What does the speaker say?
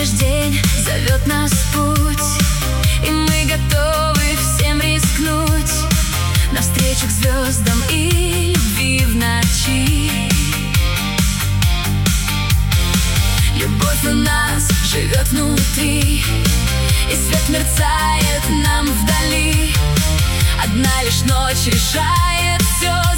лишь день зовет нас в путь, и мы готовы всем рискнуть навстречу к звездам и любви в ночи. Любовь у нас живет внутри, и свет мерцает нам вдали. Одна лишь ночь решает все.